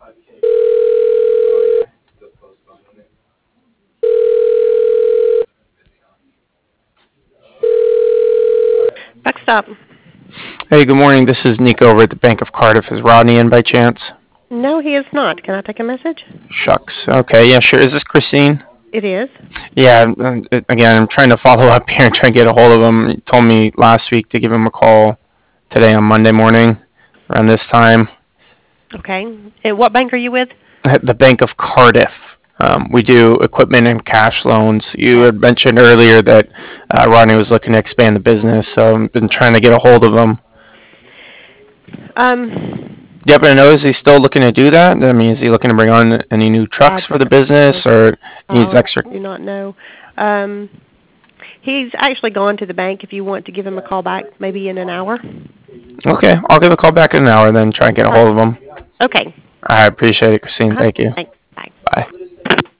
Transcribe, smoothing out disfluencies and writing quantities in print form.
Backstop. Hey, good morning. This is Nico over at the Bank of Cardiff. Is Rodney in by chance? No, he is not. Can I take a message? Shucks. Okay, yeah, sure. Is this Christine? It is. Yeah, again, I'm trying to follow up here and try to get a hold of him. He told me last week to give him a call today on Monday morning around this time. Okay. And what bank are you with? At the Bank of Cardiff. We do equipment and cash loans. You had mentioned earlier that Rodney was looking to expand the business, so I've been trying to get a hold of him. Do you happen to know, is he still looking to do that? I mean, is he looking to bring on any new trucks for the business, or needs extra? I do not know. He's actually gone to the bank. If you want to give him a call back, maybe in an hour. Okay, I'll give a call back in an hour then, try and get a hold of him. Okay. I appreciate it, Christine. Thank you. Thanks.